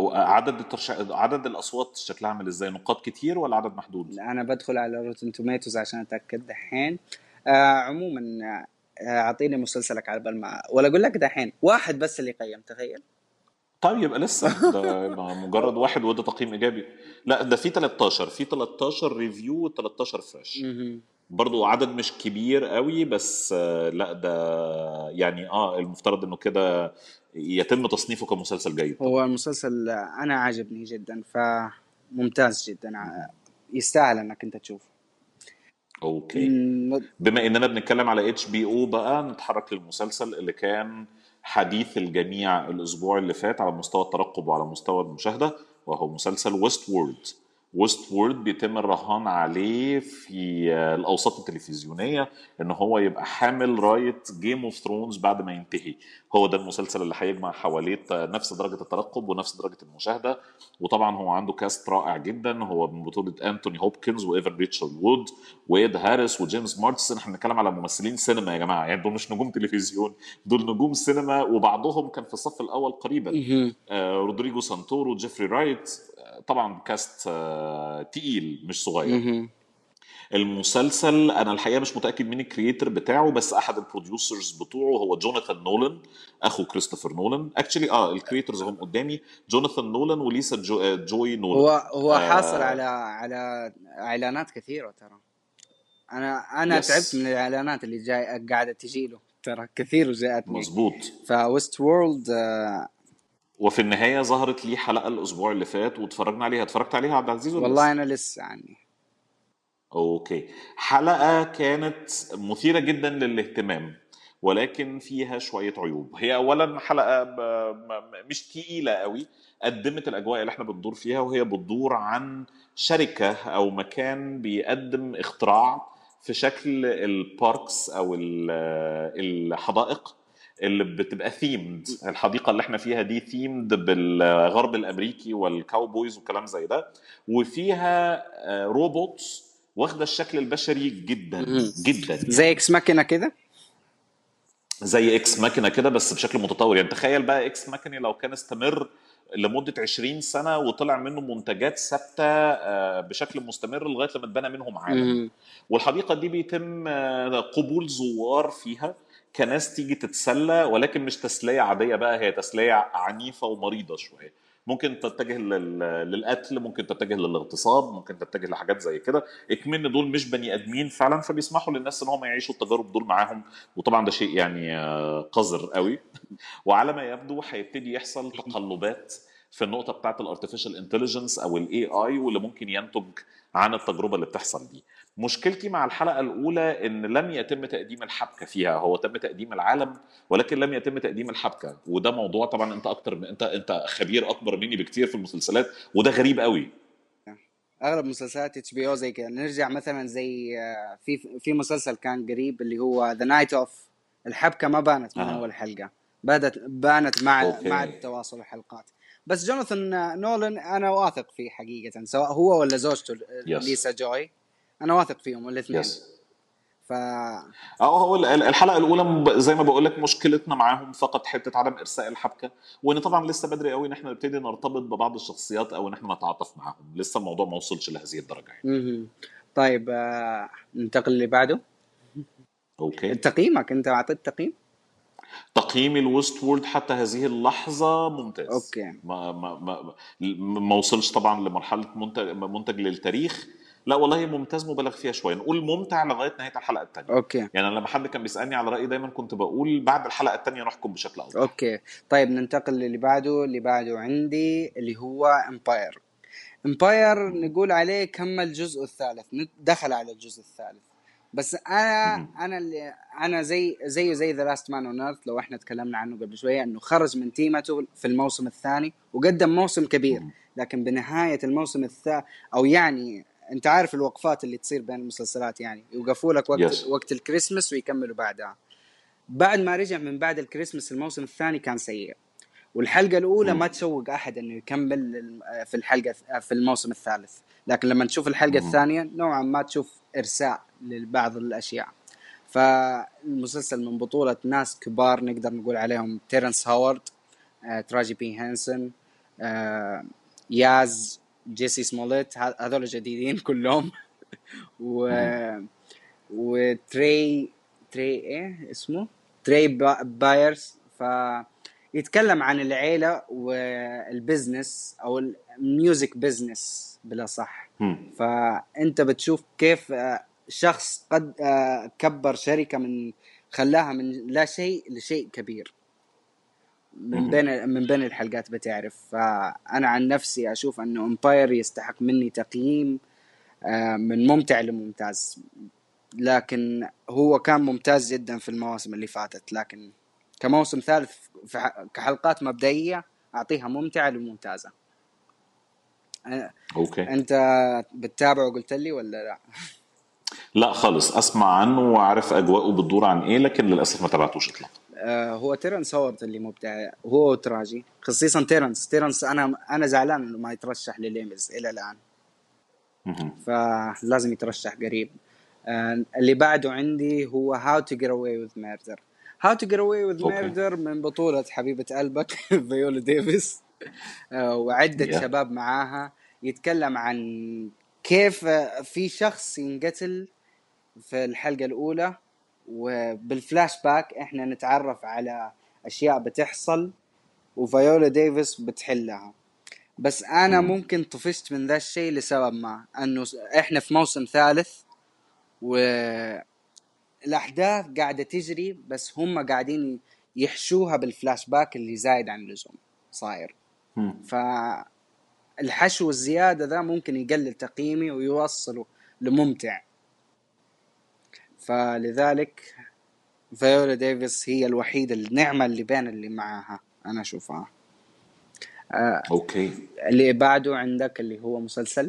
عدد الاصوات شكلها عامل ازاي؟ نقاط كتير ولا عدد محدود؟ انا بدخل على روتن توميتوز عشان اتاكد دحين. عموما اعطيني مسلسلك على بال ما، ولا اقول لك دحين واحد بس اللي قيم، تخيل. طيب يبقى لسه ده مجرد واحد وده تقييم ايجابي. لا، ده في 13، في 13 ريفيو و13 فريش. مهم. برضو عدد مش كبير قوي، بس لا ده يعني المفترض انه كده يتم تصنيفه كمسلسل جيد طبعا. هو المسلسل انا عجبني جدا، فممتاز جدا، يستاهل انك انت تشوفه. اوكي. م- بما اننا بنتكلم على اتش بي او بقى، نتحرك للمسلسل اللي كان حديث الجميع الاسبوع اللي فات على مستوى الترقب وعلى مستوى المشاهده، وهو مسلسل ويست وورد. ويست وورد بيتم الرهان عليه في الاوساط التلفزيونيه ان هو يبقى حامل رايه جيم اوف ثرونز بعد ما ينتهي. هو ده المسلسل اللي هيجمع حواليه نفس درجه الترقب ونفس درجه المشاهده. وطبعا هو عنده كاست رائع جدا، هو من بطوله انتوني هوبكنز وايفن ريتشارد وود وايد هاريس وجيمس مارتسون. احنا بنتكلم على ممثلين سينما يا جماعه، يعني دول مش نجوم تلفزيون، دول نجوم سينما، وبعضهم كان في الصف الاول قريبا. مهم. رودريجو سانتورو، جيفري رايت. طبعا كاست تقيل مش صغير. مهم. المسلسل انا الحقيقه مش متاكد من الكرييتر بتاعه، بس احد البروديوسرز بتوعه هو جوناثان نولان، اخو كريستوفر نولان. اكشلي الكرييترز هم قدامي، جوناثان نولان وليسا جوي نولان. هو حاصل على اعلانات كثيره ترى. انا تعبت يس. من الاعلانات اللي جاي قاعده تجي له، ترى كثير وجاءتني. مظبوط. فويست وورلد وفي النهايه ظهرت لي حلقه الاسبوع اللي فات واتفرجنا عليها. اتفرجت عليها عبد العزيز ولا والله لسه؟ انا لسه عني. اوكي. حلقة كانت مثيرة جدا للاهتمام، ولكن فيها شوية عيوب. هي اولا حلقة مش تقيلة قوي، قدمت الاجواء اللي احنا بندور فيها، وهي بتدور عن شركة او مكان بيقدم اختراع في شكل الباركس او الحدائق اللي بتبقى ثيمد. الحديقة اللي احنا فيها دي ثيمد بالغرب الامريكي والكاوبويز وكلام زي ده، وفيها روبوتس واخده الشكل البشري جدا مهم. جدا زي يعني. اكس ماكينه كده. زي اكس ماكينه كده بس بشكل متطور. يعني تخيل بقى اكس ماكينه لو كان استمر لمده 20 سنه وطلع منه منتجات ثابته بشكل مستمر لغايه لما اتبنى منهم عالم. مهم. والحديقه دي بيتم قبول زوار فيها كناس تيجي تتسلى، ولكن مش تسليه عاديه بقى، هي تسليه عنيفه ومريضه شويه. ممكن تتجه للقتل، ممكن تتجه للاغتصاب، ممكن تتجه لحاجات زي كده. اكمن دول مش بني ادمين فعلا، فبيسمحوا للناس ان هم يعيشوا التجارب دول معاهم. وطبعا ده شيء يعني قذر قوي. وعلى ما يبدو هيبتدي يحصل تقلبات في النقطه بتاعت الارتفيشال انتليجنس او الاي اي، واللي ممكن ينتج عن التجربه اللي بتحصل دي. مشكلتي مع الحلقه الاولى ان لم يتم تقديم الحبكه فيها، هو تم تقديم العالم ولكن لم يتم تقديم الحبكه. وده موضوع طبعا انت اكتر من انت خبير اكبر مني بكتير في المسلسلات، وده غريب قوي. اغلب مسلسلات اتش بي او زي كده. نرجع مثلا زي في مسلسل كان قريب اللي هو ذا نايت اوف، الحبكه ما بانت من اول اها. حلقه، بانت مع اوكي. التواصل الحلقات. بس جوناثان نولان انا واثق فيه حقيقه، سواء هو ولا زوجته يس. ليسا جوي، انا واثق فيهم الاثنين. يس. ف هو الحلقه الاولى زي ما بقول لك مشكلتنا معاهم فقط حته عدم ارساء الحبكه، وان طبعا لسه بدري قوي ان احنا نبتدي نرتبط ببعض الشخصيات او ان احنا نتعاطف معاهم، لسه الموضوع ما وصلش لهذه الدرجه يعني. مهم. طيب ننتقل اللي بعده. اوكي. تقييمك، انت اعطيت تقييم؟ تقييمي الويست وورد حتى هذه اللحظه ممتاز. اوكي. ما وصلش طبعا لمرحله منتج للتاريخ. لا والله ممتاز مبالغ فيها شويه، نقول ممتع لغايه نهايه الحلقه الثانيه. اوكي. يعني أنا لما حد كان بيسالني على رايي دايما كنت بقول بعد الحلقه الثانيه نحكم بشكل اوضح. اوكي. طيب ننتقل للي بعده. اللي بعده عندي اللي هو امباير. امباير نقول عليه كمل الجزء الثالث، دخل على الجزء الثالث. بس انا زي ذا لاست مان اون ايرث، لو احنا تكلمنا عنه قبل شويه، انه خرج من تيمته في الموسم الثاني وقدم موسم كبير، لكن بنهايه الموسم الثاني، او يعني انت عارف الوقفات اللي تصير بين المسلسلات، يعني يوقفوا لك يس. وقت الكريسماس ويكملوا بعدها. بعد ما رجع من بعد الكريسماس الموسم الثاني كان سيء، والحلقة الأولى ما تشوق أحد إنه يكمل في الحلقة في الموسم الثالث. لكن لما تشوف الحلقة الثانية نوعا ما تشوف إرساء لبعض الأشياء. فالمسلسل من بطولة ناس كبار نقدر نقول عليهم تيرنس هاورد، تراجي بي هانسون، ياز، جيسي سموليت، هذول جديدين كلهم. و وتري ايه اسمه، بايرز. يتكلم عن العيلة والبزنس أو الميوزك بزنس بلا صح. فأنت بتشوف كيف شخص قد كبر شركة خلاها من لا شيء لشيء كبير من بين الحلقات بتعرف. فأنا عن نفسي أشوف أنه امباير يستحق مني تقييم من ممتع لممتاز. لكن هو كان ممتاز جدا في المواسم اللي فاتت، لكن كموسم ثالث كحلقات مبدئية أعطيها ممتعة للممتازة. اوكي. أنت بتتابعه قلت لي ولا لا؟ لا خالص، اسمع عنه وعارف اجواءه بتدور عن ايه، لكن للاسف ما تابعتوش اطلاقا. هو تيرنس هوارد اللي مبدع، هو تراجي خصيصا تيرنس. أنا زعلان إنه ما يترشح لليمز إلى الآن، فلازم يترشح قريب. اللي بعده عندي هو How to Get Away with Murder. How to Get Away with اوكي. Murder من بطولة حبيبة قلبك فيولا ديفيس وعدة يا. شباب معاها. يتكلم عن كيف في شخص ينقتل في الحلقة الأولى، وبالفلاش باك إحنا نتعرف على أشياء بتحصل وفيولا ديفيس بتحلها. بس أنا ممكن طفشت من ذا الشيء لسبب ما، أنه إحنا في موسم ثالث والأحداث قاعدة تجري، بس هم قاعدين يحشوها بالفلاش باك اللي زايد عن اللزوم صاير. فالحشو الزيادة ذا ممكن يقلل تقييمي ويوصله لممتع. فلذلك فيولا ديفيس هي الوحيدة النعمة اللي بين اللي معاها أنا أشوفها. اوكي. اللي بعده عندك اللي هو مسلسل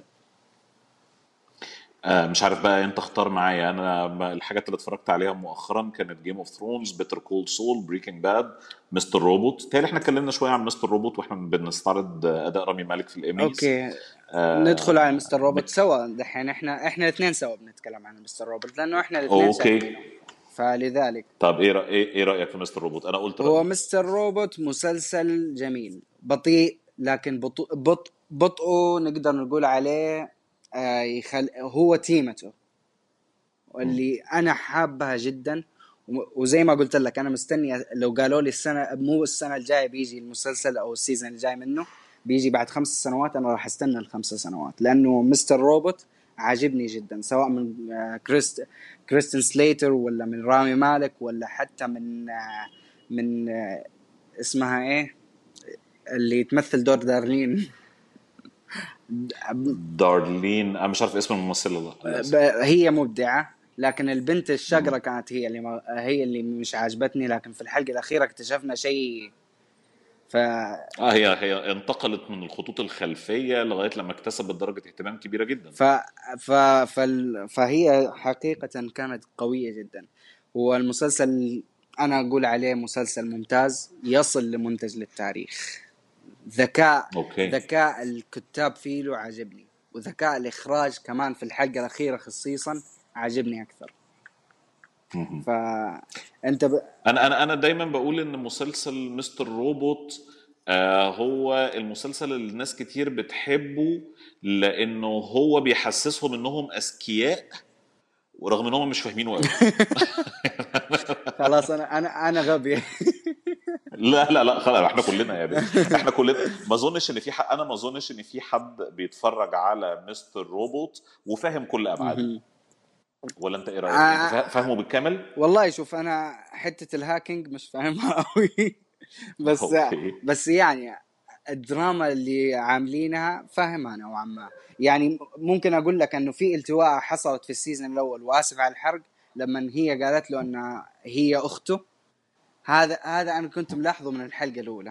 مش عارف بقى انت اختار معايا. انا الحاجات اللي اتفرجت عليها مؤخرا كانت جيم اوف ثرونز، بيتر كول سول، بريكنج باد، مستر روبوت. تالي احنا اتكلمنا شويه عن مستر روبوت واحنا بنستعرض اداء رامي مالك في الايميز. أوكي. ندخل على مستر روبوت سوا دحين. احنا الاثنين سوا بنتكلم عن مستر روبوت لانه احنا الاثنين اوكي. شايفينه. فلذلك طب ايه رايك في مستر روبوت؟ انا قلت هو رايي. مستر روبوت مسلسل جميل بطيء، لكن بطئه نقدر نقول عليه هو تيمته واللي انا حابها جدا. وزي ما قلت لك انا مستني، لو قالوا لي السنه مو السنه الجايه بيجي المسلسل او السيزون الجاي منه، بيجي بعد 5 سنوات، انا راح استنى ال5 سنوات، لانه مستر روبوت عاجبني جدا، سواء من كريستن سليتر، ولا من رامي مالك، ولا حتى من اسمها ايه اللي تمثل دور دارلين. دارلين، انا مش عارف اسم الممثله للاسف. هي مبدعة، لكن البنت الشقرة كانت هي اللي مش عاجبتني، لكن في الحلقة الأخيرة اكتشفنا شيء. ف اه، هي انتقلت من الخطوط الخلفيه لغايه لما اكتسبت درجه اهتمام كبيره جدا. ف ف فهي حقيقة كانت قوية جدا. هو المسلسل أنا أقول عليه مسلسل ممتاز، يصل لمنتج للتاريخ. ذكاء اوكي. ذكاء الكتاب فيه له عجبني، وذكاء الإخراج كمان في الحلقة الأخيرة خصيصا عجبني أكثر. فأنت انا دايما بقول ان مسلسل مستر روبوت هو المسلسل اللي الناس كتير بتحبه، لانه هو بيحسسهم انهم اذكياء ورغم ان هم مش فاهمينه قوي. خلاص أنا غبي. لا لا لا، خلاص احنا كلنا يا باشا، احنا كلنا. ما اظنش ان في حد، انا ما اظنش ان في حد بيتفرج على مستر روبوت وفاهم كل ابعاده. ولا انت ايه رايك؟ يعني انت فاهمه بالكامل؟ والله شوف، انا حتة الهاكينج مش فاهمها قوي. بس اوكي. بس يعني الدراما اللي عاملينها فاهمها نوعا ما. يعني ممكن اقول لك انه في التواء حصلت في السيزون الاول، واسف على الحرق، لما هي قالت له ان هي اخته. هذا انا كنت ملاحظه من الحلقة الاولى،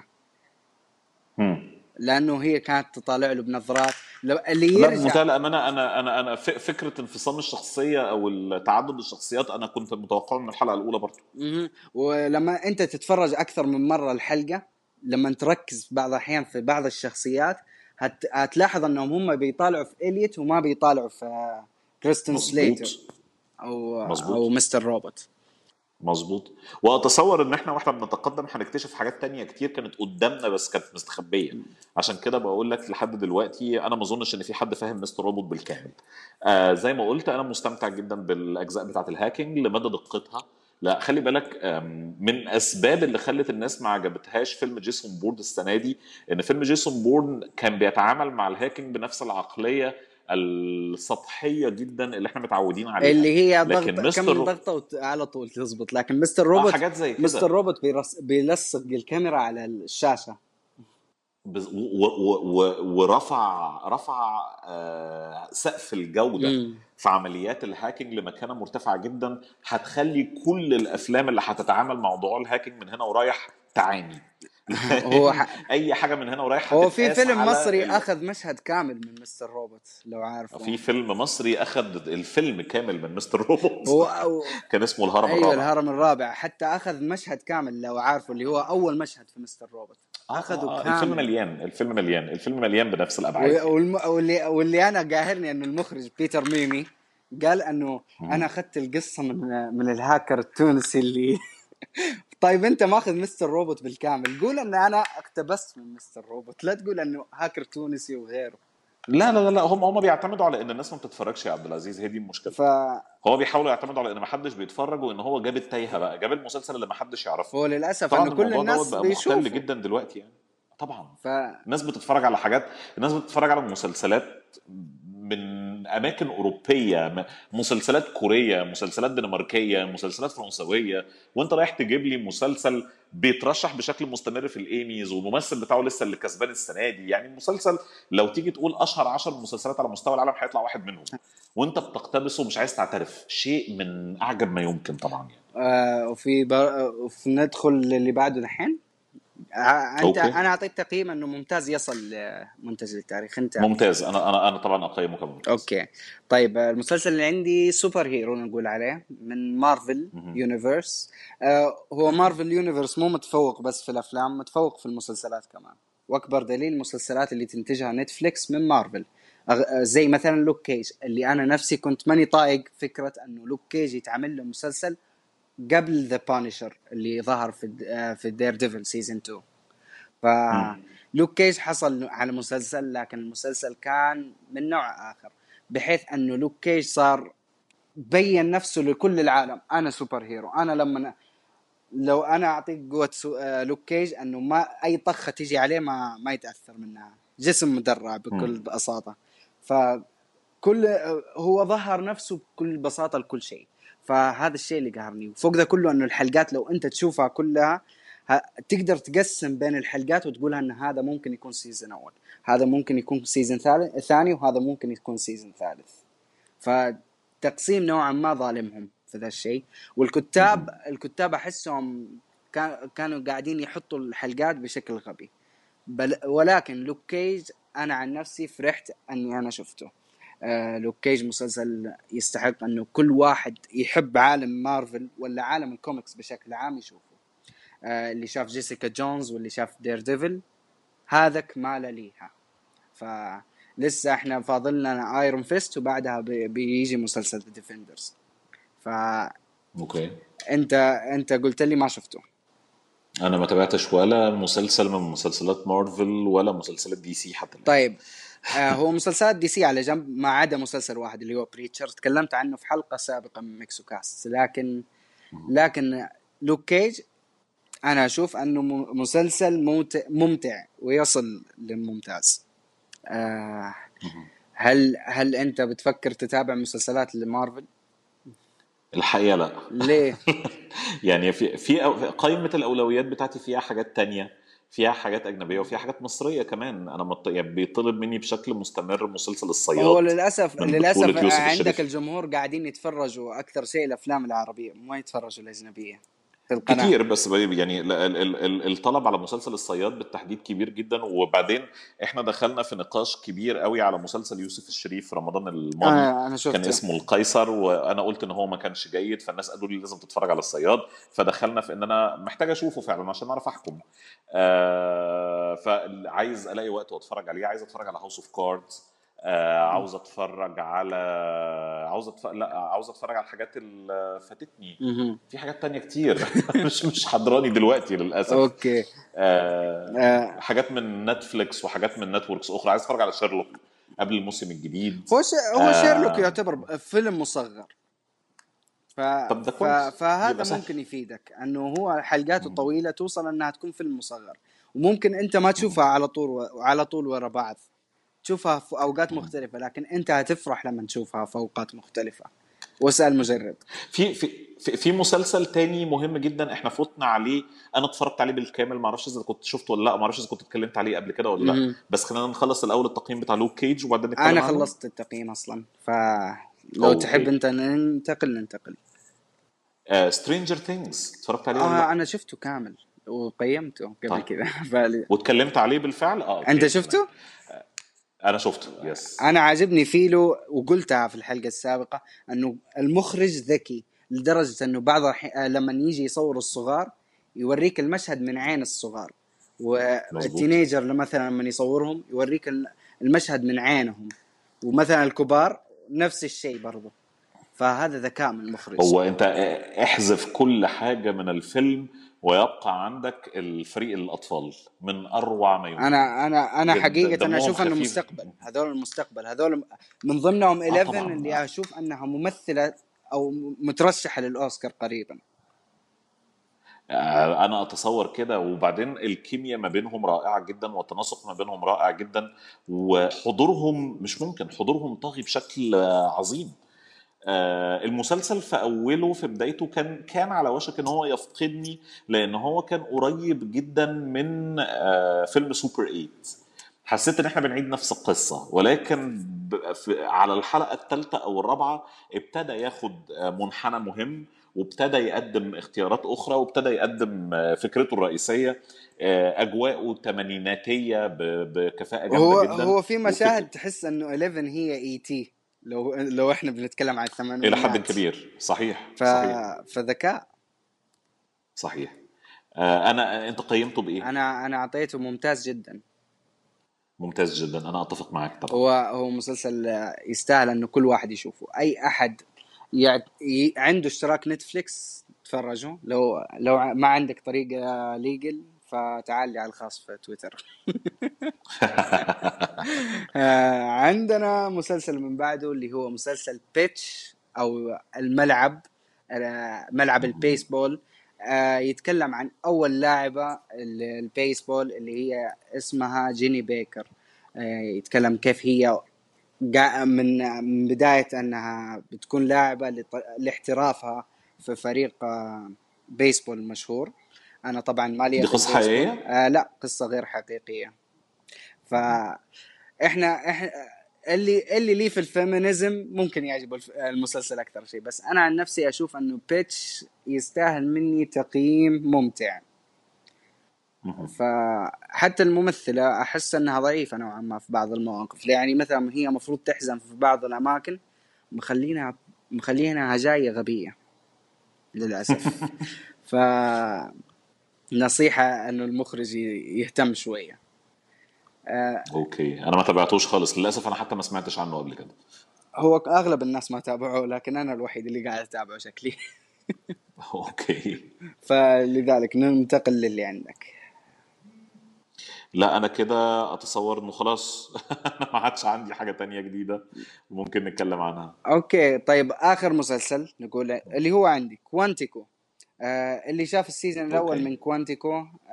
لانه هي كانت تطالع له بنظرات. لو اللي لا، يرجع. بمنتهى الامانه، انا فكره انفصام الشخصيه او تعدد الشخصيات انا كنت متوقعه من الحلقه الاولى برضه. ولما انت تتفرج اكثر من مرة الحلقة، لما تركز في بعض الاحيان في بعض الشخصيات، هتلاحظ انهم هم بيطالعوا في إليوت وما بيطالعوا في كريستن مظبوط. سليتر او مظبوط. مستر روبوت. مظبوط. واتصور ان احنا واحنا بنتقدم هنكتشف حاجات تانية كتير كانت قدامنا بس كانت مستخبيه. عشان كده بقول لك لحد دلوقتي انا ما اظنش ان في حد فاهم مستر روبوت بالكامل. زي ما قلت انا مستمتع جدا بالاجزاء بتاعه الهاكينج لمدى دقتها. لا خلي بالك، من اسباب اللي خلت الناس ما عجبتهاش فيلم جيسون بورن السنه دي ان فيلم جيسون بورن كان بيتعامل مع الهاكينج بنفس العقليه السطحيه جدا اللي احنا متعودين عليها. اللي هي ضغط، لكن كم مستر ضغطة على طول تزبط. لكن مستر روبوت، حاجات زي مستر كده. روبوت بيلصق الكاميرا على الشاشة. ورفع سقف الجودة امم في عمليات الهاكينج لمكانة مرتفعة جدا، هتخلي كل الأفلام اللي هتتعامل مع موضوع الهاكينج من هنا ورايح تعاني. هو لأن أي حاجة من هنا ورايح هو في هتتقاس فيلم على مصري اخذ مشهد كامل من مستر روبوت، لو عارفه. في فيلم مصري أخد الفيلم كامل من مستر روبوت. هو كان اسمه الهرم ايوه، الرابع. الهرم الرابع حتى اخذ مشهد كامل، لو عارفه، اللي هو اول مشهد في مستر روبوت اخذه الفيلم كامل. مليان، الفيلم مليان بنفس الأبعاد يعني. واللي انا قاهرني انه المخرج بيتر ميمي قال انه انا اخذت القصه من الهاكر التونسي اللي. طيب انت ماخذ مستر روبوت بالكامل، قول ان انا اقتبست من مستر روبوت، لا تقول انه هاكر تونسي وغيره. لا لا لا لا، هم بيعتمدوا على ان الناس ما بتتفرجش يا عبد العزيز، هي دي المشكله. فهو هو بيحاولوا يعتمدوا على ان ما حدش بيتفرج وان هو جاب التايهه بقى، جاب المسلسل اللي ما حدش يعرفه. للاسف انه طبعا كل الموضوع دوت الناس بقى مختل بيشوفوا. جدا دلوقتي يعني. طبعا. ف الناس بتتفرج على حاجات، الناس بتتفرج على مسلسلات من اماكن اوروبيه، مسلسلات كوريه، مسلسلات دنماركيه، مسلسلات فرنسويه، وانت رايح تجيب لي مسلسل بيترشح بشكل مستمر في الايميز والممثل بتاعه لسه اللي كسبان السنه دي. يعني المسلسل لو تيجي تقول اشهر 10 مسلسلات على مستوى العالم هيطلع واحد منهم، وانت بتقتبسه ومش عايز تعترف. شيء من اعجب ما يمكن طبعا يعني. وفي ندخل اللي بعده الحين. اوكي. انا اعطيت تقييم انه ممتاز، يصل منتج للتاريخ. انت ممتاز. انا طبعا اقيمه كممتاز. اوكي. طيب المسلسل اللي عندي سوبر هيرو نقول عليه، من مارفل يونيفرس. هو مارفل يونيفرس مو متفوق بس في الافلام، متفوق في المسلسلات كمان. واكبر دليل المسلسلات اللي تنتجها نتفليكس من مارفل. زي مثلا لوك كيج، اللي انا نفسي كنت ماني طايق فكرة انه لوك كيج يتعمل له مسلسل قبل ذا بانشر اللي ظهر في دير ديفل سيزن 2. فلوك كيج حصل على مسلسل، لكن المسلسل كان من نوع آخر، بحيث أنه لوك كيج صار بين نفسه لكل العالم، أنا سوبر هيرو. أنا لو أنا أعطيك قوة لوك كيج، أنه ما أي طخة تيجي عليه ما يتأثر منها. جسم مدرع بكل بساطة. فكل هو ظهر نفسه بكل بساطة لكل شيء. فهذا الشيء اللي قهرني. وفوق ده كله انه الحلقات لو انت تشوفها كلها تقدر تقسم بين الحلقات وتقولها ان هذا ممكن يكون سيزن اول، هذا ممكن يكون سيزن ثاني، وهذا ممكن يكون سيزن ثالث. فتقسيم نوعا ما ظالمهم في ذا الشيء. الكتاب احسهم كانوا قاعدين يحطوا الحلقات بشكل غبي. ولكن لوك كيج انا عن نفسي فرحت اني انا شفته. لوك كيج مسلسل يستحق انه كل واحد يحب عالم مارفل ولا عالم الكوميكس بشكل عام يشوفه. اللي شاف جيسيكا جونز واللي شاف دير ديفل هذاك مال ليها. فلسه احنا فاضلنا ايرون فيست وبعدها بيجي مسلسل ديفندرز. اوكي. انت قلت لي ما شفته. انا ما تابعتش ولا مسلسل من مسلسلات مارفل ولا مسلسلات دي سي حتى الآن. طيب هو مسلسلات دي سي على جنب ما عدا مسلسل واحد اللي هو بريتشر، تكلمت عنه في حلقة سابقة من ميكسو كاست. لكن لوك كيج انا اشوف انه مسلسل ممتع ويصل للممتاز. هل انت بتفكر تتابع مسلسلات لمارفل؟ الحقيقة لا. ليه؟ يعني في قائمة الأولويات بتاعتي فيها حاجات تانية، فيها حاجات أجنبية وفيها حاجات مصرية كمان. أنا يعني بيطلب مني بشكل مستمر مسلسل هو الصياد للاسف من بطولة يوسف عندك الشريف. الجمهور قاعدين يتفرجوا اكثر شيء الافلام العربية، ما يتفرجوا الاجنبية في القناة. كتير، بس يعني الطلب على مسلسل الصياد بالتحديد كبير جدا. وبعدين احنا دخلنا في نقاش كبير قوي على مسلسل يوسف الشريف في رمضان الماضي، انا كان شفته. اسمه القيصر، وانا قلت ان هو ما كانش جيد، فالناس قالوا لي لازم تتفرج على الصياد، فدخلنا في ان انا محتاج اشوفه فعلا عشان اعرف احكم. فعايز الاقي وقت واتفرج عليه. عايز اتفرج على هاوس اوف كاردز، عاوز اتفرج على لا عاوز اتفرج على الحاجات اللي فاتتني. في حاجات تانية كتير مش حضراني دلوقتي للأسف. اوكي. آه حاجات من نتفليكس وحاجات من نتوركس أخرى. عايز اتفرج على شيرلوك قبل الموسم الجديد. هو شيرلوك يعتبر فيلم مصغر. ف... طب ده كويس، فهذا يبقى سهل. ممكن يفيدك انه هو حلقاته طويله توصل انها تكون فيلم مصغر. وممكن انت ما تشوفها على طول ورا بعض، تشوفها في اوقات مختلفه، لكن انت هتفرح لما تشوفها في اوقات مختلفه. واسال مجرب. في مسلسل تاني مهم جدا احنا فوتنا عليه. انا اتفرجت عليه بالكامل، ما اعرفش اذا كنت شفته ولا لا، ما اعرفش اذا كنت اتكلمت عليه قبل كده ولا لا. بس خلينا نخلص الاول التقييم بتاع لوك كيج وبعدين نتكلم انا عنه. خلصت التقييم اصلا، فلو تحب اوكي. انت ننتقل. سترينجر ثينجز اتفرجت عليه ولا لا؟ انا شفته كامل وقيمته قبل طيب، كذا واتكلمت عليه بالفعل. انت اوكي تمام. شفته؟ انا شفته، يس. انا عاجبني فيه وقلتها في الحلقة السابقة انه المخرج ذكي لدرجة انه لما يجي يصور الصغار يوريك المشهد من عين الصغار، مظبوط. والتينيجر مثلا لما يصورهم يوريك المشهد من عينهم، ومثلا الكبار نفس الشيء برضو. فهذا ذكاء من المخرج. هو انت احذف كل حاجة من الفيلم ويبقى عندك الفريق الأطفال من أروع ما يمكن. انا حقيقة انا دمهم اشوف انه خفيف. مستقبل، هذول المستقبل، هذول من ضمنهم 11 طبعا. اللي اشوف انها ممثلة او مترشحة للأوسكار قريبا. انا اتصور كده. وبعدين الكيمياء ما بينهم رائعة جدا والتناسق ما بينهم رائع جدا، وحضورهم مش ممكن، حضورهم طاغي بشكل عظيم. المسلسل في اوله في بدايته كان على وشك ان هو يفقدني، لان هو كان قريب جدا من فيلم سوبر 8. حسيت ان احنا بنعيد نفس القصة، ولكن على الحلقة الثالثة او الرابعة ابتدى ياخد منحنى مهم، وابتدى يقدم اختيارات اخرى، وابتدى يقدم فكرته الرئيسية، اجواءه تمانيناتية بكفاءة جامدة جدا. هو في مشاهد تحس انه 11 هي اي تي، لو احنا بنتكلم عن الى حد الثمانينات. كبير، صحيح ف... صحيح فذكاء. صحيح. انت قيمته بايه؟ انا اعطيته ممتاز جدا. ممتاز جدا، انا اتفق معاك طبعا. هو مسلسل يستاهل انه كل واحد يشوفه. اي احد عنده اشتراك نتفليكس تفرجه. لو ما عندك طريقة ليجل فتعال لي على الخاص في تويتر. عندنا مسلسل من بعده اللي هو مسلسل بيتش او الملعب، ملعب البيسبول. يتكلم عن اول لاعبة البيسبول اللي هي اسمها جيني بيكر. يتكلم كيف هي من بداية أنها بتكون لاعبة لاحترافها في فريق بيسبول مشهور. أنا طبعا مالية دي في قصة البيسبول، حقيقية؟ لا قصة غير حقيقية. مهم. فإحنا اللي ليه في الفيمينيزم ممكن يعجبه المسلسل أكثر شيء، بس أنا عن نفسي أشوف أنه بيتش يستاهل مني تقييم ممتع. مهم. فحتى الممثلة أحس أنها ضعيفة نوعا ما في بعض المواقف، يعني مثلا هي مفروض تحزن في بعض الأماكن، مخلينها جاية غبية للأسف. فنصيحة أنه المخرج يهتم شوية. اوكي، انا ما تابعتوش خالص للاسف، انا حتى ما سمعتش عنه قبل كده. هو أغلب الناس ما تابعوه، لكن أنا الوحيد اللي قاعد أتابعه شكلي. اوكي. فلذلك ننتقل للي عندك. لا انا كده اتصور انه خلاص انا ما عادش عندي حاجة تانية جديدة ممكن نتكلم عنها. أوكي طيب، آخر مسلسل نقول اللي هو عندي كوانتيكو. اللي شاف السيزون الأول اوكي. من كوانتيكو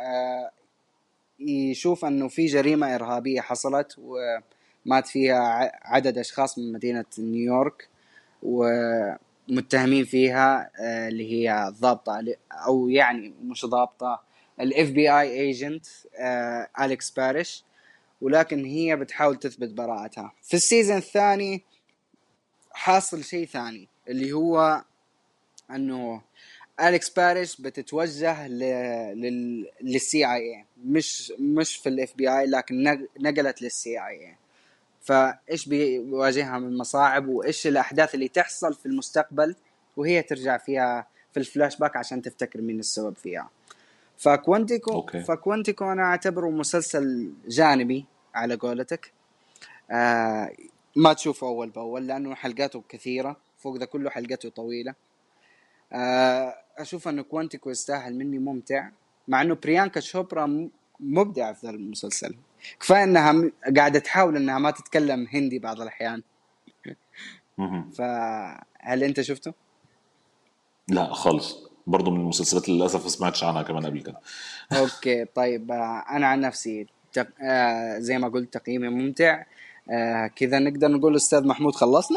يشوف أنه في جريمة إرهابية حصلت ومات فيها عدد أشخاص من مدينة نيويورك، ومتهمين فيها اللي هي ضابطة، أو يعني مش ضابطة، الاف بي اي ايجنت أليكس باريش، ولكن هي بتحاول تثبت براءتها. في السيزون الثاني حاصل شيء ثاني، اللي هو أنه أليكس باريش بتتوجه للسي اي اي، مش في الاف بي اي، لكن نقلت للسي اي اي. فايش بيواجهها من مصاعب، وايش الاحداث اللي تحصل في المستقبل وهي ترجع فيها في الفلاش باك عشان تفتكر مين السبب فيها. اوكي. فكوانتيكو انا اعتبره مسلسل جانبي على قولتك. آه ما تشوفه اول باول لانه حلقاته كثيرة، فوق ذا كله حلقاته طويلة. اشوف انه كوانتيكو يستاهل مني ممتع، مع انه بريانكا شوبرا مبدعة في ذا المسلسل. كفاية انها قاعدة تحاول انها ما تتكلم هندي بعض الاحيان. مهم. فهل انت شفته؟ لا خالص، برضو من المسلسلات اللي للاسف ما سمعتش عنها كمان قبل كده. اوكي طيب، انا عن نفسي زي ما قلت تقييمي ممتع. كذا نقدر نقول استاذ محمود خلصنا.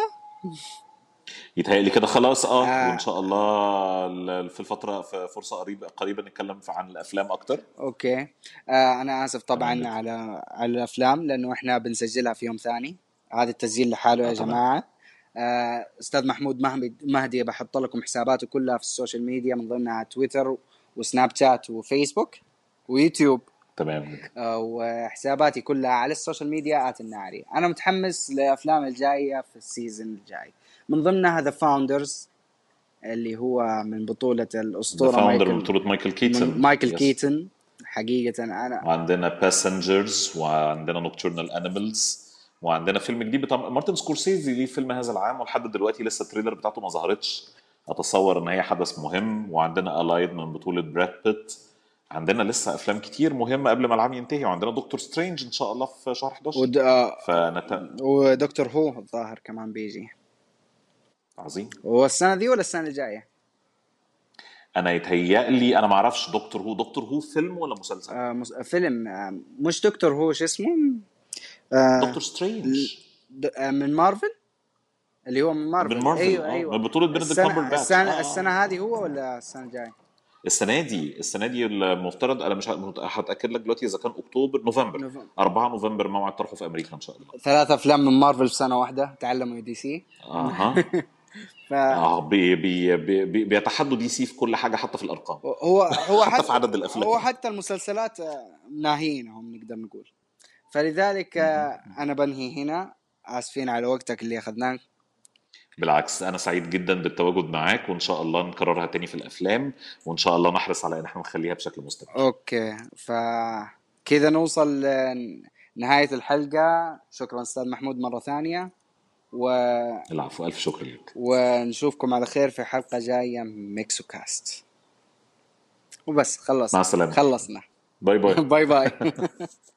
يتهيألي كده خلاص، وان آه شاء الله في الفترة في فرصة قريبة نتكلم عن الافلام اكتر. اوكي. انا اسف تمام طبعا جدا. على الافلام، لانه احنا بنسجلها في يوم ثاني. هذا التسجيل لحاله يا تمام. جماعة. استاذ محمود مهدي بحط لكم حساباته كلها في السوشيال ميديا، من ضمنها تويتر وسناب شات وفيسبوك ويوتيوب. تمام جدا. وحساباتي كلها على السوشيال ميديا الناري. انا متحمس لافلام الجايه في السيزون الجاي، من ضمنها ذا فاوندرز، اللي هو من بطوله ذا الاسطوره فاوندر من بطولة مايكل كيتن، مايكل يس. كيتن. حقيقه انا وعندنا باسنجرز، وعندنا نوكتورنال انيمالز، وعندنا فيلم جديد بتاع مارتن سكورسيزي ليه فيلم هذا العام، ولحد دلوقتي لسه التريلر بتاعته ما ظهرتش. اتصور ان هي حدث مهم. وعندنا الايد من بطولة براد بيت. عندنا لسه افلام كتير مهمة قبل ما العام ينتهي، وعندنا دكتور سترينج ان شاء الله في شهر 11. ود... آه، فنت ودكتور هو الظاهر كمان بيجي. عظيم. هو السنه دي ولا السنه الجايه؟ انا يتهيألي انا ما اعرفش دكتور هو فيلم ولا مسلسل. فيلم. مش دكتور هو، شو اسمه؟ دكتور ل- سترينج. من مارفل، اللي هو من من مارفل. مارفل، ايوه ايوه. من بطولة بنديكت السنه كامبرباتش. السنه هذه هو ولا السنه الجايه؟ السنه دي المفترض، انا مش هتاكد لك دلوقتي اذا كان اكتوبر نوفمبر. نوفمبر. 4 نوفمبر موعد طرحه في امريكا ان شاء الله. 3 افلام من مارفل في سنه واحده، تعلموا دي سي. اها. ف بيتحدوا دي سي في كل حاجه، حتى في الارقام. هو حتى في حتى عدد الافلام. هو حتى المسلسلات ناهينهم نقدر نقول. فلذلك مهم. انا بنهي هنا. اسفين على وقتك اللي اخذناه. بالعكس، انا سعيد جدا بالتواجد معاك، وان شاء الله نكررها تاني في الافلام، وان شاء الله نحرص على ان احنا نخليها بشكل مستمر. اوكي، كذا نوصل لنهاية الحلقة. شكرا استاذ محمود مرة ثانية، و... العفو، الف شكر لك. ونشوفكم على خير في حلقة جاية من ميكسو كاست. وبس مع خلصنا السلامه. خلصنا. باي باي. باي باي.